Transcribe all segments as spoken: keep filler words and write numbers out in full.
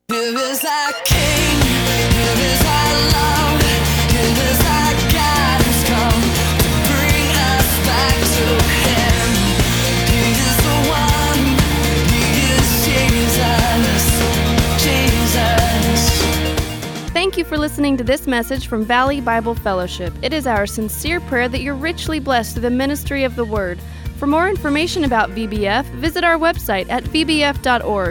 Here is our King, here is our love, here is our guidance come to bring us back to Him. He is the one, He is Jesus, Jesus. Thank you for listening to this message from Valley Bible Fellowship. It is our sincere prayer that you're richly blessed through the ministry of the Word. For more information about V B F, visit our website at v b f dot org.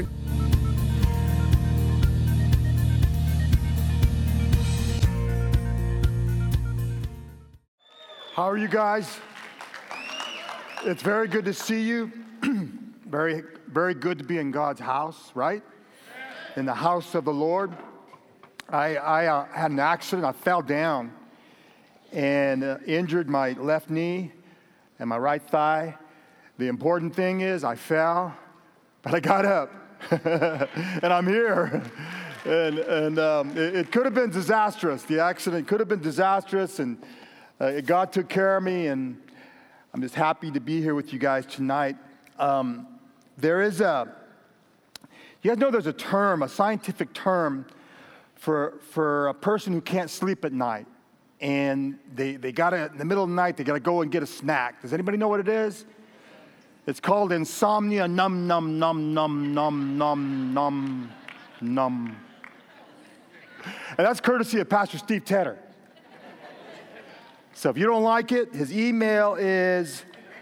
How are you guys? It's very good to see you. very, very good to be in God's house, right? In the house of the Lord. I, I uh, had an accident. I fell down and uh, injured my left knee and my right thigh. The important thing is I fell, but I got up, and I'm here. And, and um, it, it could have been disastrous. The accident could have been disastrous, and uh, God took care of me, and I'm just happy to be here with you guys tonight. Um, there is a, you guys know there's a term, a scientific term for for a person who can't sleep at night, and they, they gotta, in the middle of the night, they gotta go and get a snack. Does anybody know what it is? It's called insomnia, num, num, num, num, num, num, num, num. And that's courtesy of Pastor Steve Tedder. So if you don't like it, his email is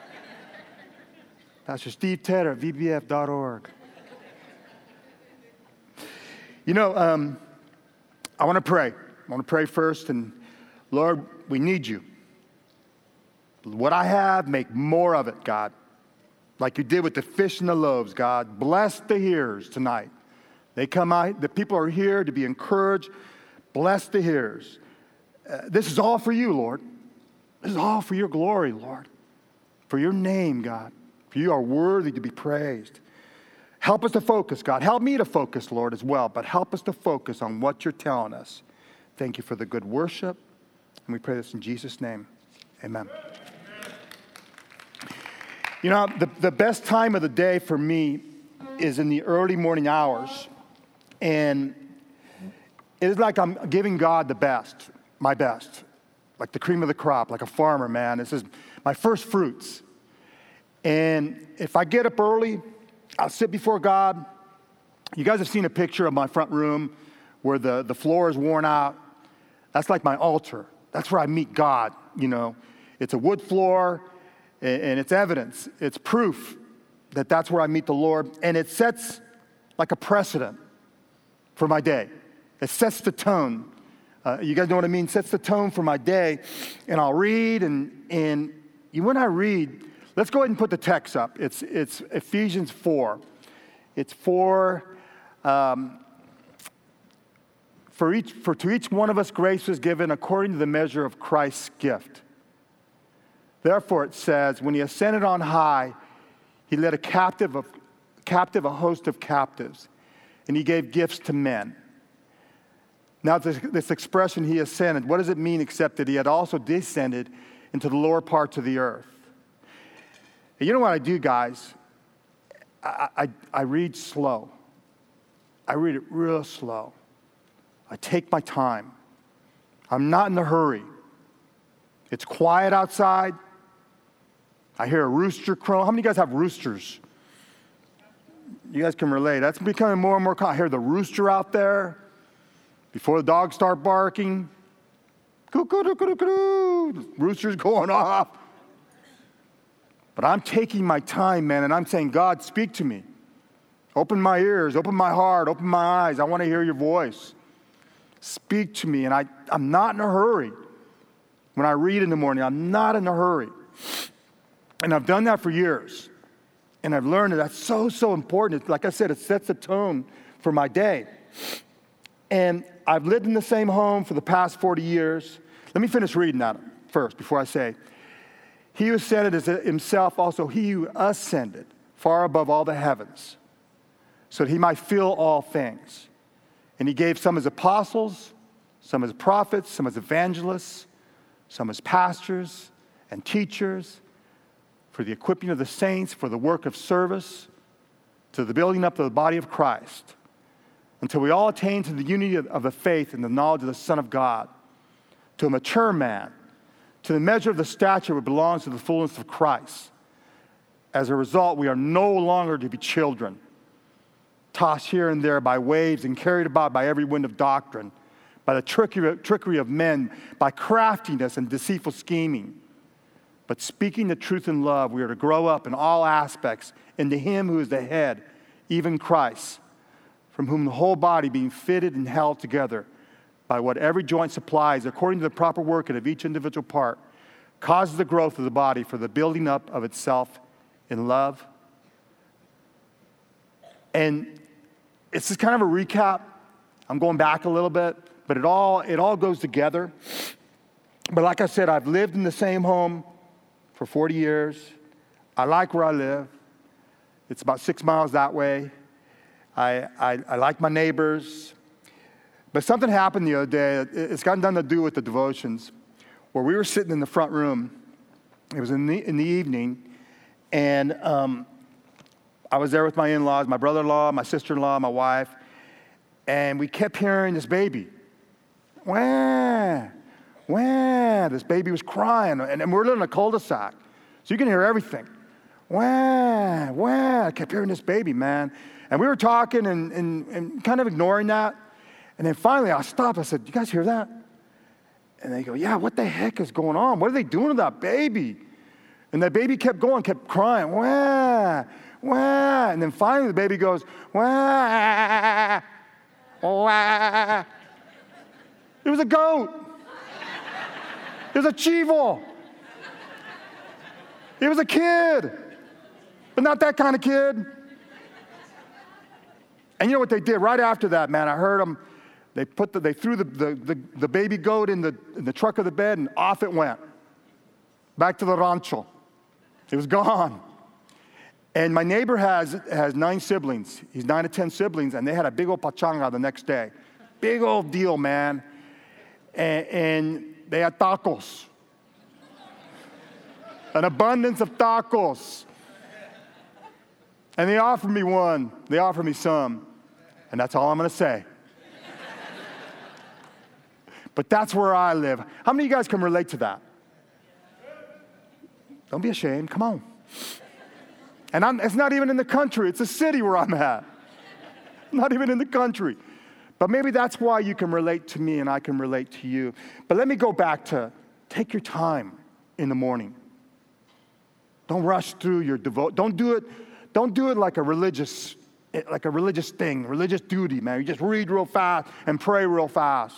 Pastor Steve Tedder at v b f dot org. You know, um, I want to pray. I want to pray first, and Lord, we need you. What I have, make more of it, God. Like you did with the fish and the loaves, God. Bless the hearers tonight. They come out, the people are here to be encouraged. Bless the hearers. Uh, this is all for you, Lord. This is all for your glory, Lord. For your name, God. For you are worthy to be praised. Help us to focus, God. Help me to focus, Lord, as well. But help us to focus on what you're telling us. Thank you for the good worship. And we pray this in Jesus' name. Amen. You know, the, the best time of the day for me is in the early morning hours. And it is like I'm giving God the best, my best. Like the cream of the crop, like a farmer, man. This is my first fruits. And if I get up early, I'll sit before God. You guys have seen a picture of my front room where the, the floor is worn out. That's like my altar. That's where I meet God, you know. It's a wood floor, and, and it's evidence. It's proof that that's where I meet the Lord. And it sets like a precedent for my day. It sets the tone. Uh, you guys know what I mean? Sets the tone for my day. And I'll read, and and you, when I read, let's go ahead and put the text up. It's it's Ephesians four. It's for um, for each for to each one of us grace was given according to the measure of Christ's gift. Therefore, it says, when he ascended on high, he led a captive of captive a host of captives, and he gave gifts to men. Now, this, this expression, he ascended, what does it mean except that he had also descended into the lower parts of the earth? And you know what I do, guys? I, I, I read slow. I read it real slow. I take my time. I'm not in a hurry. It's quiet outside. I hear a rooster crow. How many of you guys have roosters? You guys can relate. That's becoming more and more common. I hear the rooster out there. Before the dogs start barking, coo-coo-doo-coo-doo-coo, rooster's going off. But I'm taking my time, man, and I'm saying, God, speak to me. Open my ears, open my heart, open my eyes. I want to hear your voice. Speak to me, and I, I'm not in a hurry. When I read in the morning, I'm not in a hurry. And I've done that for years. And I've learned that that's so, so important. Like I said, it sets the tone for my day. And I've lived in the same home for the past forty years. Let me finish reading that first before I say, he who ascended is himself also he who ascended far above all the heavens, so that he might fill all things. And he gave some as apostles, some as prophets, some as evangelists, some as pastors and teachers, for the equipping of the saints, for the work of service, to the building up of the body of Christ, until we all attain to the unity of, of the faith and the knowledge of the Son of God, to a mature man, to the measure of the stature which belongs to the fullness of Christ. As a result, we are no longer to be children, tossed here and there by waves and carried about by every wind of doctrine, by the trickery, trickery of men, by craftiness and deceitful scheming. But speaking the truth in love, we are to grow up in all aspects into Him who is the head, even Christ, from whom the whole body, being fitted and held together by what every joint supplies, according to the proper working of each individual part, causes the growth of the body for the building up of itself in love. And it's just kind of a recap. I'm going back a little bit, but it all it all goes together. But like I said, I've lived in the same home for forty years. I like where I live. It's about six miles that way. I, I, I like my neighbors. But something happened the other day. It's got nothing to do with the devotions, where we were sitting in the front room. It was in the, in the evening, and um, I was there with my in-laws, my brother-in-law, my sister-in-law, my wife, and we kept hearing this baby. Wah, wah. This baby was crying, and, and we're living in a cul-de-sac, so you can hear everything. Wah, wah. I kept hearing this baby, man. And we were talking and, and, and kind of ignoring that. And then finally I stopped. I said, you guys hear that? And they go, yeah, what the heck is going on? What are they doing to that baby? And that baby kept going, kept crying, wah, wah. And then finally the baby goes, wah, wah. It was a goat. It was a chivo. It was a kid, but not that kind of kid. And you know what they did right after that, man? I heard them. They put the, they threw the, the, the, the baby goat in the, in the truck of the bed, and off it went. Back to the rancho. It was gone. And my neighbor has, has nine siblings. He's nine to ten siblings, and they had a big old pachanga the next day. Big old deal, man. And, and they had tacos. An abundance of tacos. And they offered me one. They offered me some. And that's all I'm going to say. But that's where I live. How many of you guys can relate to that? Don't be ashamed. Come on. And I'm, it's not even in the country. It's a city where I'm at. Not even in the country. But maybe that's why you can relate to me and I can relate to you. But let me go back to take your time in the morning. Don't rush through your devote. Don't do it. Don't do it like a religious, like a religious thing, religious duty, man. You just read real fast and pray real fast.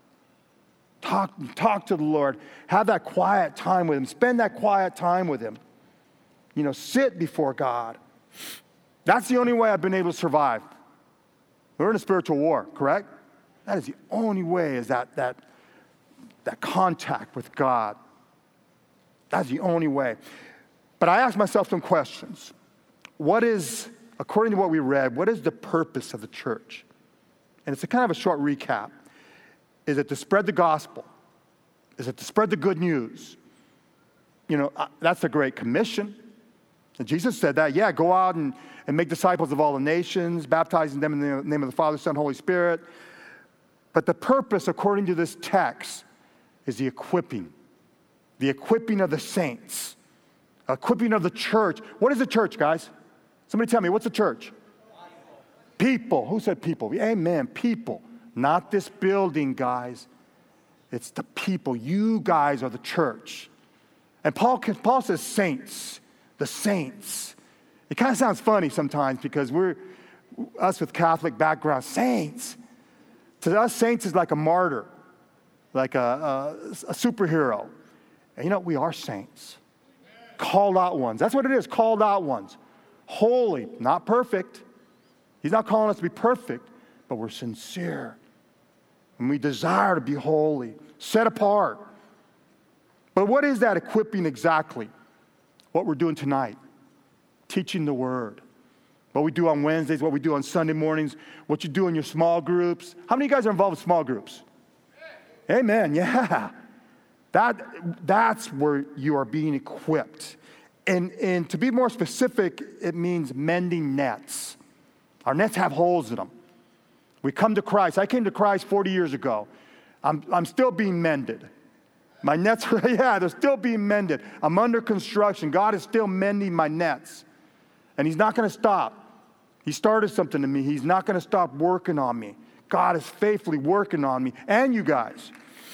Talk, talk to the Lord. Have that quiet time with Him. Spend that quiet time with Him. You know, sit before God. That's the only way I've been able to survive. We're in a spiritual war, correct? That is the only way, is that that that contact with God. That's the only way. But I asked myself some questions. What is, according to what we read, what is the purpose of the church? And it's a kind of a short recap. Is it to spread the gospel? Is it to spread the good news? You know, uh, that's the Great Commission. And Jesus said that, yeah, go out and, and make disciples of all the nations, baptizing them in the name of the Father, Son, Holy Spirit. But the purpose, according to this text, is the equipping. The equipping of the saints. Equipping of the church. What is the church, guys? Somebody tell me, what's the church? People. Who said people? Amen. People. Not this building, guys. It's the people. You guys are the church. And Paul, Paul says saints. The saints. It kind of sounds funny sometimes because we're, us with Catholic background, saints. To us, saints is like a martyr, like a, a, a superhero. And you know, we are saints. Called out ones. That's what it is, called out ones. Holy, not perfect. He's not calling us to be perfect, but we're sincere. And we desire to be holy, set apart. But what is that equipping exactly? What we're doing tonight. Teaching the Word. What we do on Wednesdays, what we do on Sunday mornings, what you do in your small groups. How many of you guys are involved with small groups? Amen, yeah. That, that's where you are being equipped. And, and to be more specific, it means mending nets. Our nets have holes in them. We come to Christ. I came to Christ forty years ago. I'm, I'm still being mended. My nets, yeah, they're still being mended. I'm under construction. God is still mending my nets. And he's not going to stop. He started something to me. He's not going to stop working on me. God is faithfully working on me and you guys.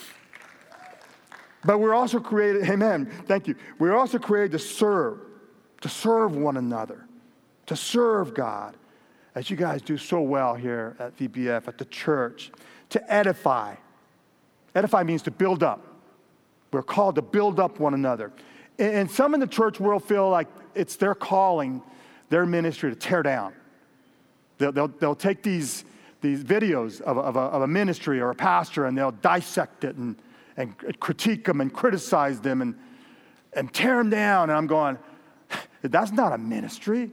But we're also created, amen, thank you. We're also created to serve, to serve one another, to serve God, as you guys do so well here at V B F, at the church, to edify. Edify means to build up. We're called to build up one another. And some in the church world feel like it's their calling, their ministry to tear down. They'll, they'll, they'll take these, these videos of a, of, a, of a ministry or a pastor and they'll dissect it and, and critique them and criticize them and, and tear them down. And I'm going, that's not a ministry.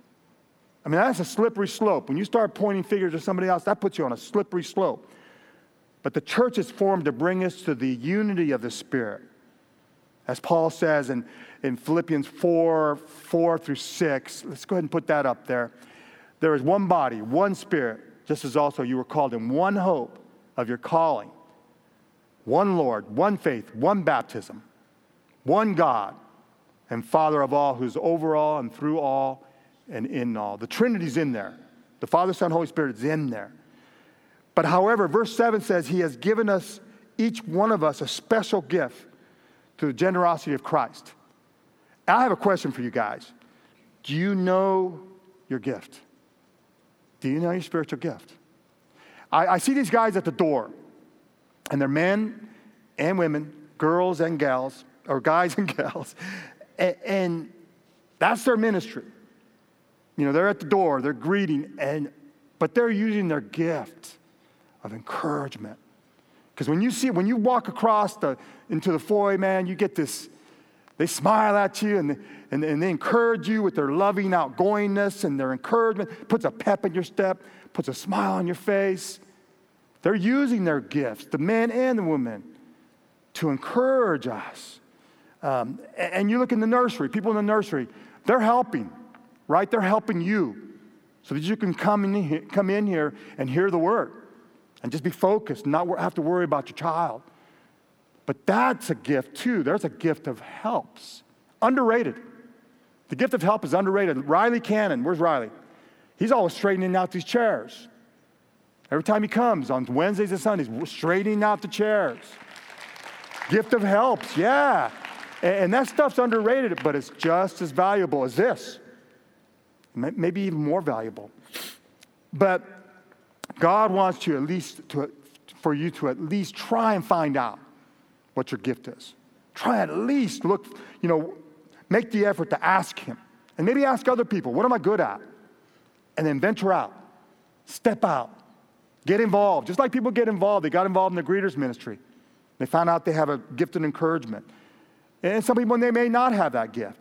I mean, that's a slippery slope. When you start pointing fingers at somebody else, that puts you on a slippery slope. But the church is formed to bring us to the unity of the Spirit. As Paul says in, in Philippians four, four through six, let's go ahead and put that up there. There is one body, one Spirit, just as also you were called in one hope of your calling. One Lord, one faith, one baptism, one God, and Father of all, who's over all and through all and in all. The Trinity's in there. The Father, Son, Holy Spirit is in there. But however, verse seven says he has given us, each one of us, a special gift through the generosity of Christ. I have a question for you guys. Do you know your gift? Do you know your spiritual gift? I, I see these guys at the door, and they're men and women, girls and gals, or guys and gals, and, and that's their ministry. You know, they're at the door, they're greeting, and but they're using their gift of encouragement. Because when you see, when you walk across the into the foyer, man, you get this, they smile at you and, and, and they encourage you with their loving outgoingness and their encouragement, puts a pep in your step, puts a smile on your face. They're using their gifts, the men and the women, to encourage us. Um, and, and you look in the nursery, people in the nursery, they're helping, right? They're helping you so that you can come in here, come in here and hear the word. And just be focused, not have to worry about your child. But that's a gift too. There's a gift of helps. Underrated. The gift of help is underrated. Riley Cannon, where's Riley? He's always straightening out these chairs. Every time he comes on Wednesdays and Sundays, straightening out the chairs. Gift of helps, yeah. And that stuff's underrated, but it's just as valuable as this. Maybe even more valuable. But God wants you at least to, for you to at least try and find out what your gift is. Try at least look, you know, make the effort to ask him. And maybe ask other people, what am I good at? And then venture out. Step out. Get involved. Just like people get involved. They got involved in the greeters ministry. They found out they have a gift of encouragement. And some people, they may not have that gift.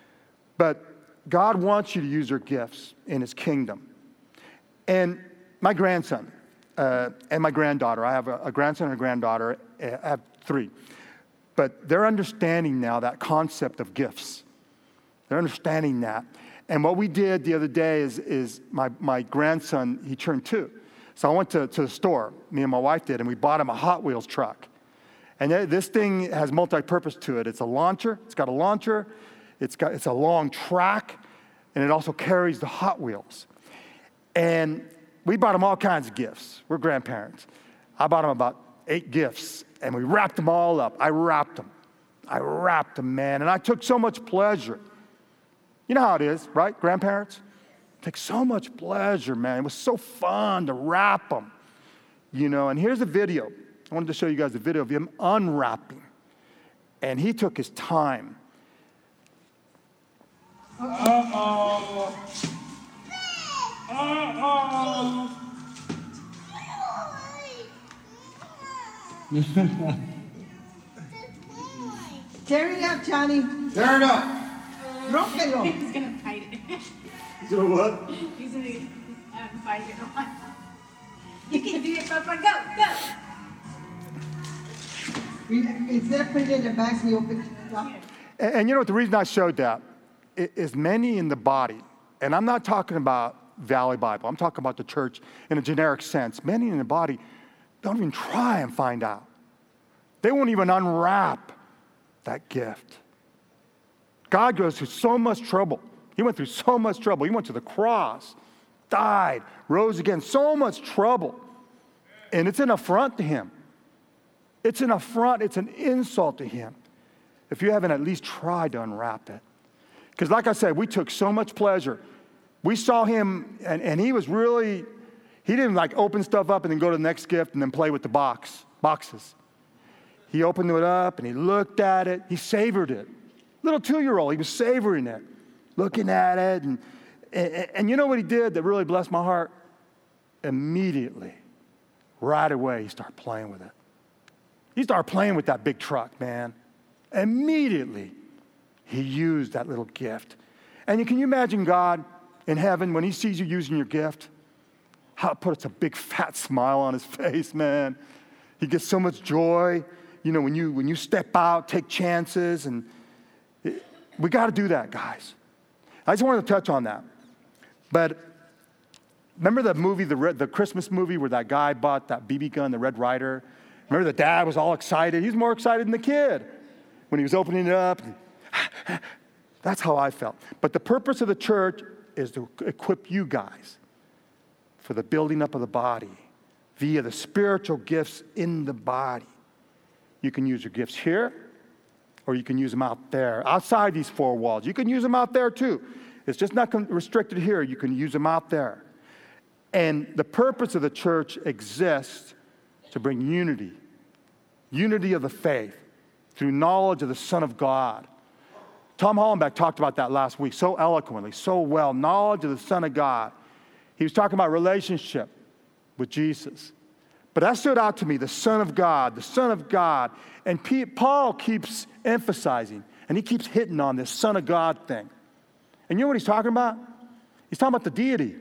But God wants you to use your gifts in his kingdom. And my grandson uh, and my granddaughter, I have a, a grandson and a granddaughter, I have three. But they're understanding now that concept of gifts. They're understanding that. And what we did the other day is, is my, my grandson, he turned two. So I went to, to the store, me and my wife did, and we bought him a Hot Wheels truck. And this thing has multi-purpose to it. It's a launcher. It's got a launcher. It's got it's a long track, and it also carries the Hot Wheels. And we bought him all kinds of gifts. We're grandparents. I bought him about eight gifts, and we wrapped them all up. I wrapped them. I wrapped them, man, and I took so much pleasure. You know how it is, right, grandparents? Take so much pleasure, man. It was so fun to wrap them, you know. And here's a video. I wanted to show you guys a video of him unwrapping, and he took his time. Uh-oh. Uh-oh. Tear it up, Johnny. Tear it up. Rómpelo. He's gonna fight it. He's gonna what? He's gonna um, fight it. You can do it, Papa. Go, go. Instead of putting it in the bags, we open it up. And, and you know what, the reason I showed that is many in the body, and I'm not talking about Valley Bible. I'm talking about the church in a generic sense. Many in the body don't even try and find out. They won't even unwrap that gift. God goes through so much trouble. He went through so much trouble. He went to the cross, died, rose again, so much trouble. And it's an affront to him. It's an affront. It's an insult to him if you haven't at least tried to unwrap it. Because like I said, we took so much pleasure. We saw him, and, and he was really, he didn't like open stuff up and then go to the next gift and then play with the box, boxes. He opened it up and he looked at it. He savored it. Little two-year-old, he was savoring it, looking at it. And, and, and you know what he did that really blessed my heart? Immediately, right away, he started playing with it. He started playing with that big truck, man. Immediately, he used that little gift. And you, can you imagine God in heaven when he sees you using your gift? How it puts a big fat smile on his face, man. He gets so much joy. You know, when you when you step out, take chances, and it, we got to do that, guys. I just wanted to touch on that. But remember the movie, the Red, the Christmas movie where that guy bought that B B gun, the Red Ryder? Remember the dad was all excited? He's more excited than the kid when he was opening it up. That's how I felt. But the purpose of the church is to equip you guys for the building up of the body via the spiritual gifts in the body. You can use your gifts here, or you can use them out there, outside these four walls. You can use them out there too. It's just not restricted here. You can use them out there. And the purpose of the church exists to bring unity, unity of the faith through knowledge of the Son of God. Tom Hollenbeck talked about that last week so eloquently, so well. Knowledge of the Son of God. He was talking about relationship with Jesus. But that stood out to me, the Son of God, the Son of God. And P- Paul keeps emphasizing, and he keeps hitting on this Son of God thing. And you know what he's talking about? He's talking about the deity.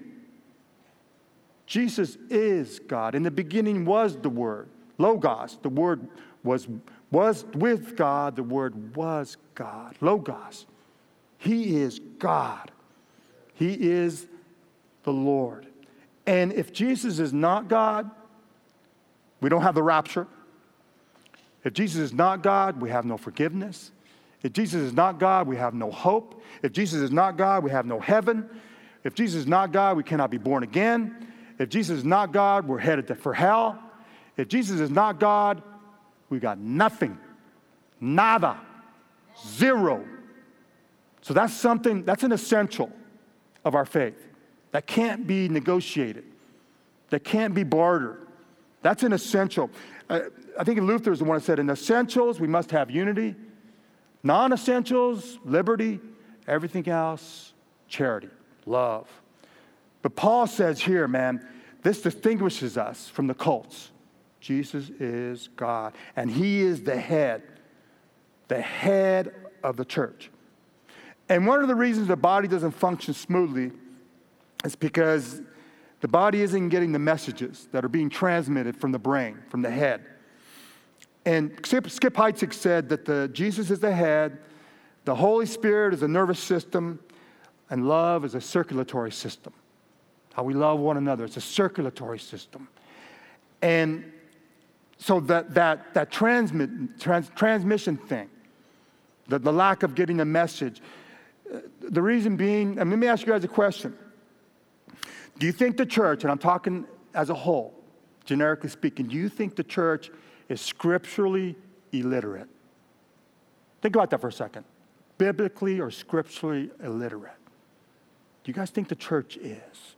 Jesus is God. In the beginning was the Word, Logos. The Word was, was with God. The Word was God, Logos. He is God. He is the Lord. And if Jesus is not God, we don't have the rapture. If Jesus is not God, we have no forgiveness. If Jesus is not God, we have no hope. If Jesus is not God, we have no heaven. If Jesus is not God, we cannot be born again. If Jesus is not God, we're headed to, for hell. If Jesus is not God, we got nothing. Nada. Zero. So that's something, that's an essential of our faith. That can't be negotiated. That can't be bartered. That's an essential. Uh, I think Luther is the one that said, in essentials, we must have unity. Non-essentials, liberty. Everything else, charity, love. But Paul says here, man, this distinguishes us from the cults. Jesus is God, and he is the head, the head of the church. And one of the reasons the body doesn't function smoothly is because the body isn't getting the messages that are being transmitted from the brain, from the head. And Skip, Skip Heitzig said that the, Jesus is the head, the Holy Spirit is a nervous system, and love is a circulatory system. How we love one another, it's a circulatory system. And so that that that transmit, trans, transmission thing, the, the lack of getting a message, uh, the reason being, and let me ask you guys a question. Do you think the church, and I'm talking as a whole, generically speaking, do you think the church is scripturally illiterate? Think about that for a second. Biblically or scripturally illiterate? Do you guys think the church is?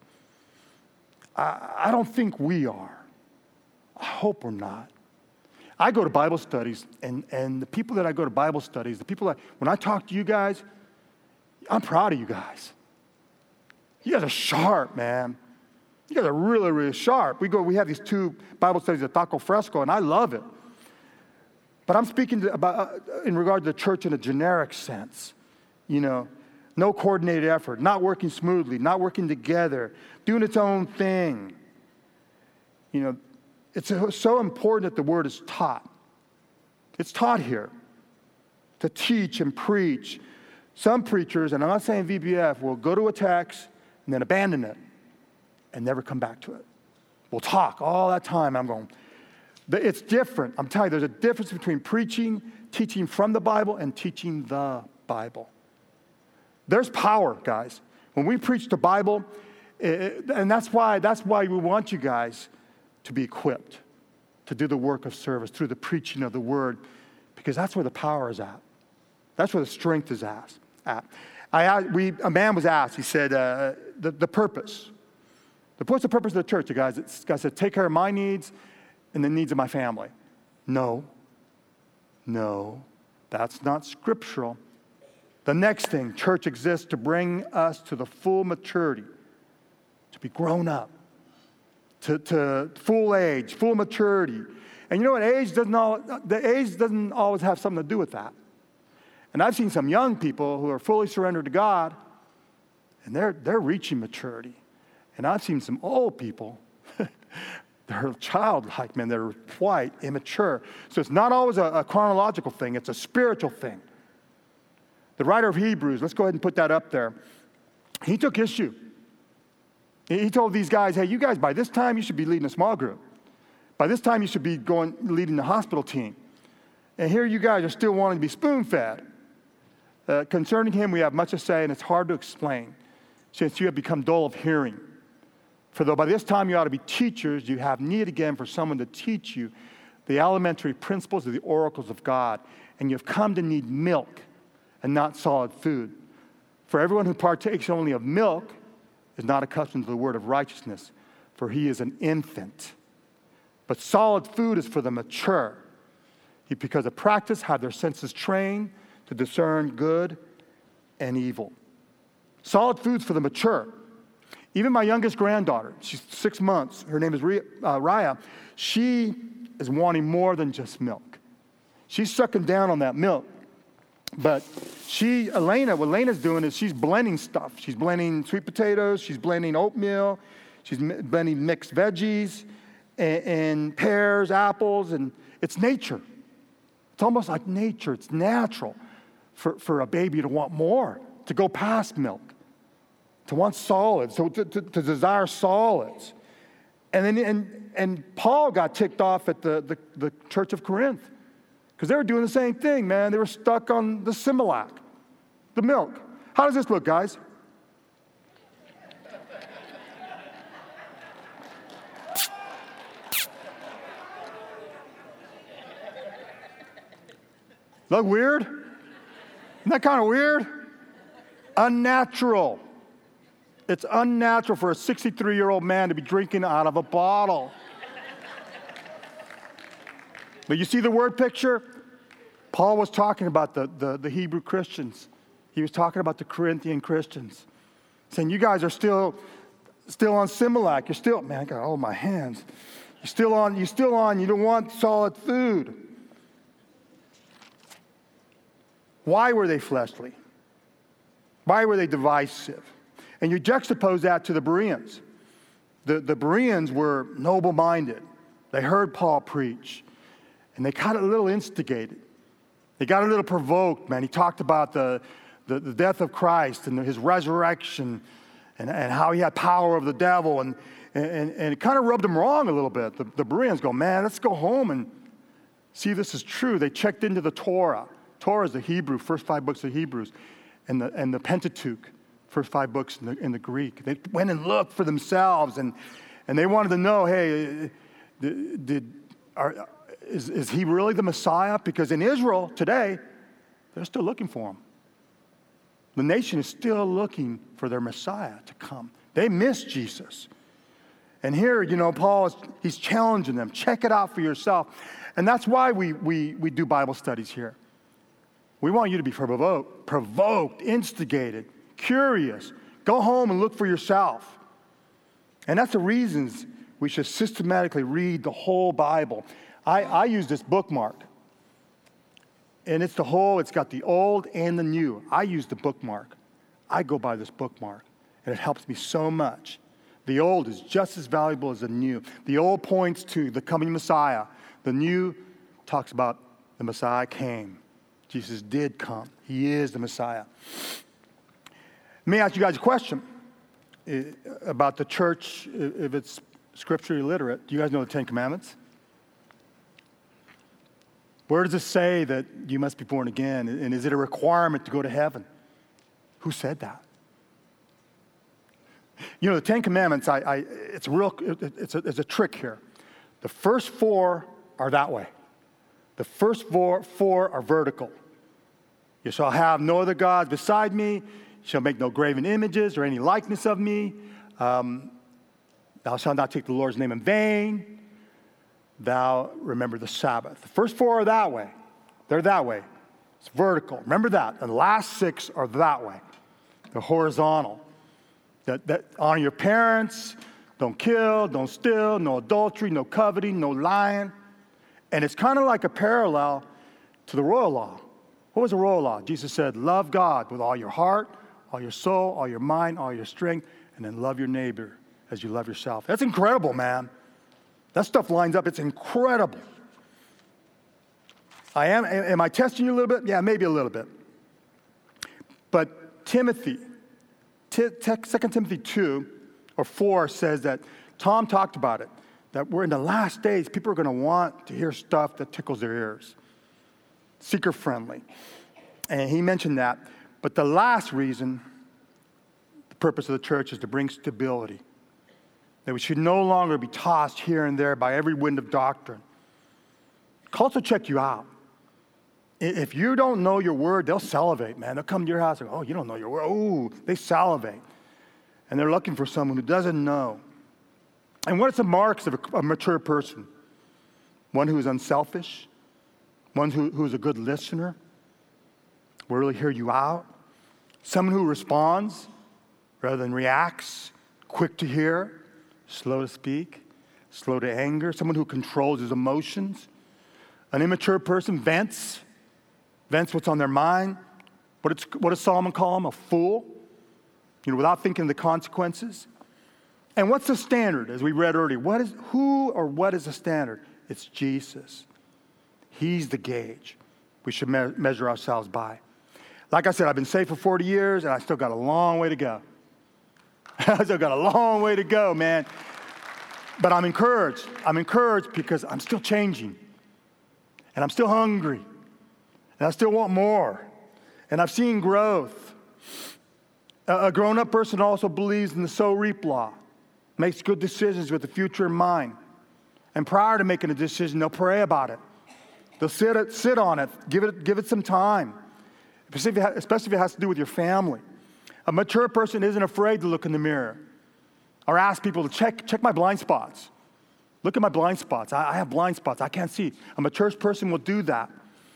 I, I don't think we are. I hope we're not. I go to Bible studies, and, and the people that I go to Bible studies, the people that, when I talk to you guys, I'm proud of you guys. You guys are sharp, man. You guys are really, really sharp. We go, we have these two Bible studies at Taco Fresco, and I love it. But I'm speaking to, about uh, in regard to the church in a generic sense. You know, no coordinated effort, not working smoothly, not working together, doing its own thing. You know, it's so important that the word is taught. It's taught here to teach and preach. Some preachers, and I'm not saying V B F, will go to a text and then abandon it and never come back to it. We'll talk all that time. I'm going, but it's different. I'm telling you, there's a difference between preaching, teaching from the Bible, and teaching the Bible. There's power, guys. When we preach the Bible, it, and that's why, that's why we want you guys to be equipped to do the work of service through the preaching of the word, because that's where the power is at. That's where the strength is at. at. I, we, a man was asked, he said, uh, the, the purpose. The, what's the purpose of the church, you guys? It's, God said, take care of my needs and the needs of my family. No. No. That's not scriptural. The next thing, church exists to bring us to the full maturity, to be grown up, to, to full age, full maturity. And you know what? Age doesn't all, the age doesn't always have something to do with that. And I've seen some young people who are fully surrendered to God, and they're, they're reaching maturity. And I've seen some old people, they're childlike, man, they're quite immature. So it's not always a, a chronological thing, it's a spiritual thing. The writer of Hebrews, let's go ahead and put that up there. He took issue. He told these guys, hey, you guys, by this time, you should be leading a small group. By this time, you should be going leading the hospital team. And here you guys are still wanting to be spoon-fed. Uh, concerning him, we have much to say, and it's hard to explain, since you have become dull of hearing. For though by this time you ought to be teachers, you have need again for someone to teach you the elementary principles of the oracles of God. And you have come to need milk and not solid food. For everyone who partakes only of milk is not accustomed to the word of righteousness, for he is an infant. But solid food is for the mature, because of practice have their senses trained to discern good and evil. Solid food's for the mature. Even my youngest granddaughter, she's six months, her name is Rhea, uh, Raya, she is wanting more than just milk. She's sucking down on that milk. But she, Elena, what Elena's doing is she's blending stuff. She's blending sweet potatoes, she's blending oatmeal, she's blending mixed veggies, and, and pears, apples, and it's nature. It's almost like nature. It's natural for, for a baby to want more, to go past milk, to want solids, so to, to, to desire solids. And then and, and Paul got ticked off at the, the, the church of Corinth because they were doing the same thing, man. They were stuck on the Similac, the milk. How does this look, guys? Look weird? Isn't that kind of weird? Unnatural. It's unnatural for a sixty-three-year-old man to be drinking out of a bottle. But you see the word picture? Paul was talking about the, the, the Hebrew Christians. He was talking about the Corinthian Christians. Saying, you guys are still, still on Similac. You're still, man, I got all my hands. You're still on, you're still on, you don't want solid food. Why were they fleshly? Why were they divisive? And you juxtapose that to the Bereans. The, the Bereans were noble-minded. They heard Paul preach. And they got a little instigated. They got a little provoked, man. He talked about the, the, the death of Christ and his resurrection and, and how he had power over the devil. And, and, and it kind of rubbed them wrong a little bit. The, the Bereans go, man, let's go home and see if this is true. They checked into the Torah. Torah is the Hebrew, first five books of Hebrews, and the, and the Pentateuch, first five books in the, in the Greek. They went and looked for themselves, and, and they wanted to know, hey, did, did are, is, is he really the Messiah? Because in Israel today, they're still looking for him. The nation is still looking for their Messiah to come. They miss Jesus. And here, you know, Paul, is, he's challenging them. Check it out for yourself. And that's why we, we, we do Bible studies here. We want you to be provoked, provoked, instigated, curious. Go home and look for yourself. And that's the reasons we should systematically read the whole Bible. I, I use this bookmark. And it's the whole, it's got the old and the new. I use the bookmark. I go by this bookmark. And it helps me so much. The old is just as valuable as the new. The old points to the coming Messiah. The new talks about the Messiah came. Jesus did come. He is the Messiah. Let me ask you guys a question. i- about the church, i- if it's scripture illiterate, do you guys know the Ten Commandments? Where does it say that you must be born again? And is it a requirement to go to heaven? Who said that? You know, the Ten Commandments, I, I, it's, a real, it's, a, it's a trick here. The first four are that way. The first four, four are vertical. You shall have no other gods beside me. You shall make no graven images or any likeness of me. Um, thou shalt not take the Lord's name in vain. Thou remember the Sabbath. The first four are that way. They're that way. It's vertical. Remember that. And the last six are that way. They're horizontal. That, that honor your parents, don't kill, don't steal, no adultery, no coveting, no lying. And it's kind of like a parallel to the royal law. What was the royal law? Jesus said, love God with all your heart, all your soul, all your mind, all your strength, and then love your neighbor as you love yourself. That's incredible, man. That stuff lines up. It's incredible. I am, am I testing you a little bit? Yeah, maybe a little bit. But Timothy, Second Timothy two or four says that, Tom talked about it, that we're in the last days. People are going to want to hear stuff that tickles their ears. Seeker-friendly. And he mentioned that. But the last reason, the purpose of the church is to bring stability. That we should no longer be tossed here and there by every wind of doctrine. Cults will check you out. If you don't know your word, they'll salivate, man. They'll come to your house and go, oh, you don't know your word. Oh, they salivate. And they're looking for someone who doesn't know. And what are the marks of a, a mature person? One who is unselfish. One who, who is a good listener. Will really hear you out. Someone who responds rather than reacts. Quick to hear. Slow to speak. Slow to anger. Someone who controls his emotions. An immature person vents. Vents what's on their mind. What, it's, what does Solomon call him? A fool. You know, without thinking of the consequences. And what's the standard, as we read earlier? What is, who or what is the standard? It's Jesus. He's the gauge we should me- measure ourselves by. Like I said, I've been saved for forty years, and I still got a long way to go. I still got a long way to go, man. But I'm encouraged. I'm encouraged because I'm still changing. And I'm still hungry. And I still want more. And I've seen growth. A grown-up person also believes in the sow-reap law, makes good decisions with the future in mind. And prior to making a decision, they'll pray about it. They'll sit, it, sit on it, give it, give it some time, especially if, it, especially if it has to do with your family. A mature person isn't afraid to look in the mirror or ask people to check, check my blind spots. Look at my blind spots. I, I have blind spots. I can't see. A mature person will do that.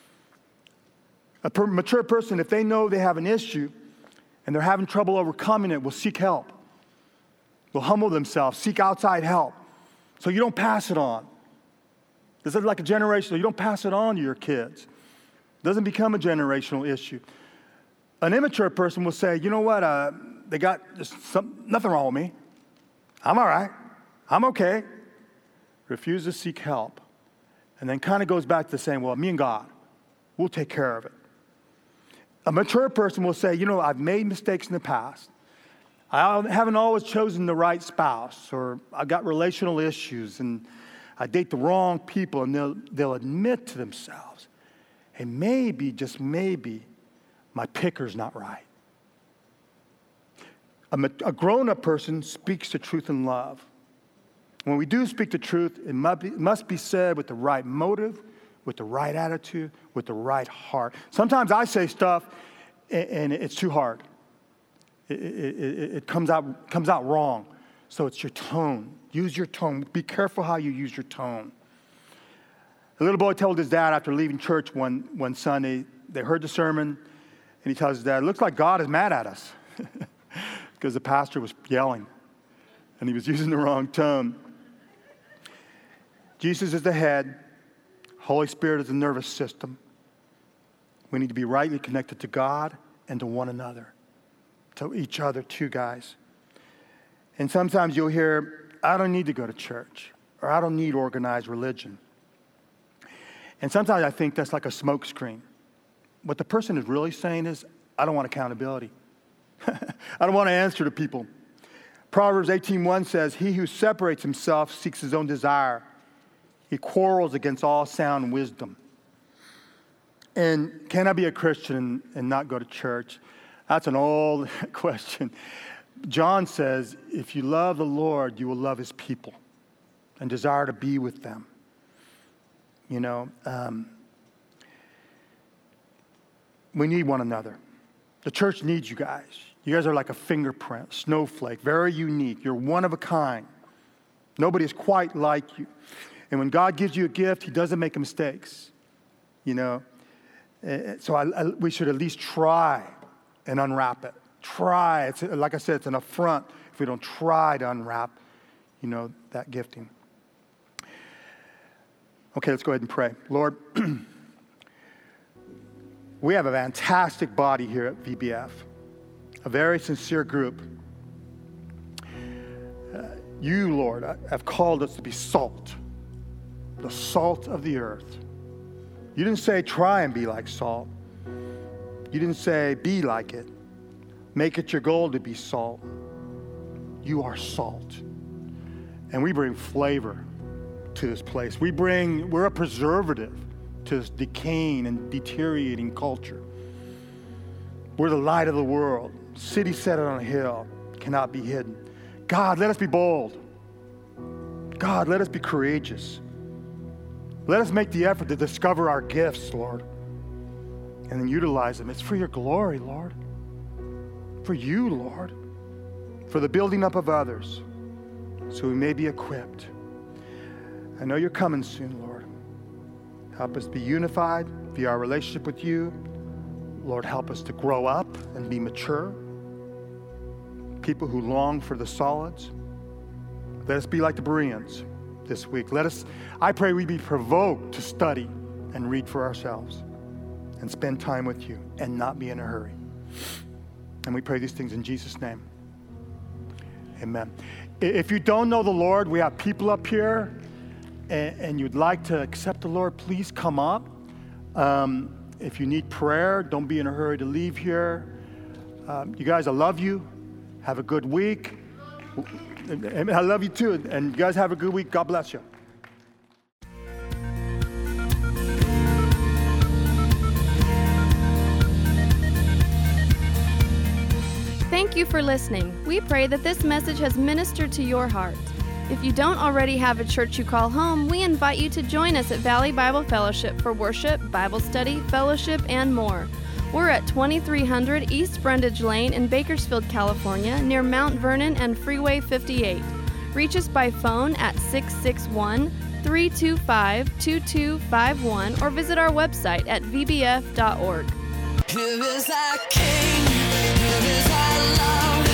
A per, mature person, if they know they have an issue, and they're having trouble overcoming it, will seek help. Will humble themselves, seek outside help. So you don't pass it on. This is like a generational, you don't pass it on to your kids. It doesn't become a generational issue. An immature person will say, you know what, uh, they got just some, nothing wrong with me. I'm all right. I'm okay. Refuse to seek help. And then kind of goes back to saying, well, me and God, we'll take care of it. A mature person will say, you know, I've made mistakes in the past. I haven't always chosen the right spouse, or I've got relational issues, and I date the wrong people, and they'll, they'll admit to themselves, hey, maybe, just maybe, my picker's not right. A, a grown-up person speaks the truth in love. When we do speak the truth, it must be, must be said with the right motive, with the right attitude, with the right heart. Sometimes I say stuff and, and it's too hard. It, it, it, it comes out, comes out wrong. So it's your tone. Use your tone. Be careful how you use your tone. A little boy told his dad after leaving church one, one Sunday, they heard the sermon, and he tells his dad, it looks like God is mad at us. Because the pastor was yelling, and he was using the wrong tone. Jesus is the head. Holy Spirit is the nervous system. We need to be rightly connected to God and to one another, to each other too, guys. And sometimes you'll hear, I don't need to go to church, or I don't need organized religion. And sometimes I think that's like a smokescreen. What the person is really saying is, I don't want accountability. I don't want to answer to people. Proverbs eighteen one says, he who separates himself seeks his own desire. He quarrels against all sound wisdom. And can I be a Christian and not go to church? That's an old question. John says, if you love the Lord, you will love his people and desire to be with them. You know, um, we need one another. The church needs you guys. You guys are like a fingerprint, snowflake, very unique. You're one of a kind. Nobody is quite like you. And when God gives you a gift, he doesn't make mistakes, you know. So I, I, we should at least try and unwrap it. Try. It's, like I said, it's an affront if we don't try to unwrap, you know, that gifting. Okay, let's go ahead and pray. Lord, we have a fantastic body here at V B F, a very sincere group. Uh, you, Lord, have called us to be salt, the salt of the earth. You didn't say try and be like salt. You didn't say be like it. Make it your goal to be salt. You are salt. And we bring flavor to this place. We bring, we're a preservative to this decaying and deteriorating culture. We're the light of the world. City set on a hill, cannot be hidden. God, let us be bold. God, let us be courageous. Let us make the effort to discover our gifts, Lord, and then utilize them. It's for your glory, Lord. For you, Lord. For the building up of others, so we may be equipped. I know you're coming soon, Lord. Help us be unified via our relationship with you. Lord, help us to grow up and be mature. People who long for the solids. Let us be like the Bereans this week. Let us, I pray we be provoked to study and read for ourselves and spend time with you and not be in a hurry. And we pray these things in Jesus' name. Amen. If you don't know the Lord, we have people up here, and, and you'd like to accept the Lord, please come up. Um, if you need prayer, don't be in a hurry to leave here. Um, you guys, I love you. Have a good week. I love you too. And you guys have a good week. God bless you. Thank you for listening. We pray that this message has ministered to your heart. If you don't already have a church you call home, we invite you to join us at Valley Bible Fellowship for worship, Bible study, fellowship, and more. We're at twenty-three hundred East Brundage Lane in Bakersfield, California, near Mount Vernon and Freeway fifty-eight. Reach us by phone at six six one, three two five, two two five one or visit our website at v b f dot org. Here is our King, here is our love.